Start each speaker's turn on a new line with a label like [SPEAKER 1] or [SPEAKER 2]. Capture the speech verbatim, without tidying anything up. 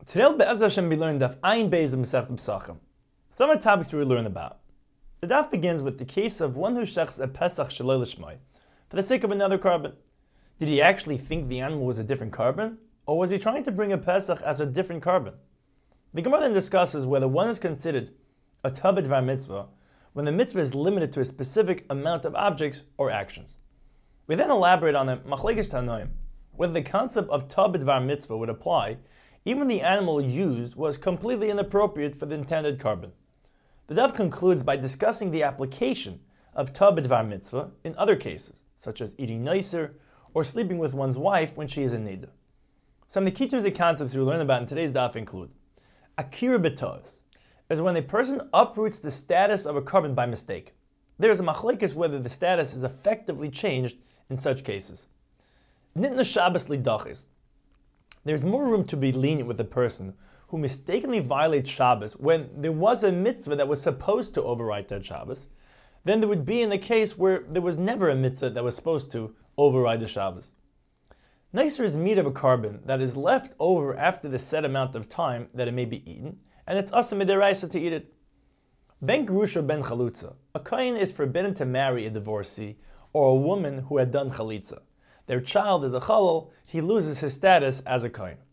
[SPEAKER 1] Today, Be'ez Hashem, we learned Daf Ayin Beis of Masechet Pesachim. Some of the topics we will learn about. The Daf begins with the case of one who shechs a Pesach Shaloi Lishmai for the sake of another carbon. Did he actually think the animal was a different carbon, or was he trying to bring a Pesach as a different carbon? The Gemara then discusses whether one is considered a Tub Dvar Mitzvah when the mitzvah is limited to a specific amount of objects or actions. We then elaborate on the Machlekes Tanoim, whether the concept of Tub Dvar Mitzvah would apply even when the animal used was completely inappropriate for the intended carbon. The Daf concludes by discussing the application of Tub Dvar Mitzvah in other cases, such as eating nicer or sleeping with one's wife when she is in nida. Some of the key terms and concepts we will learn about in today's Daf include Akira B'Toz, is when a person uproots the status of a carbon by mistake. There is a machlekes whether the status is effectively changed in such cases. Nitna Shabbos Lidachis, there's more room to be lenient with a person who mistakenly violates Shabbos when there was a mitzvah that was supposed to override that Shabbos, than there would be in the case where there was never a mitzvah that was supposed to override the Shabbos. Nicer is meat of a carbon that is left over after the set amount of time that it may be eaten, and it's asa midiraisa to eat it. Ben Gerusha ben Chalutza, a kohen is forbidden to marry a divorcee or a woman who had done chalitza. Their child is a chalal, he loses his status as a kohen.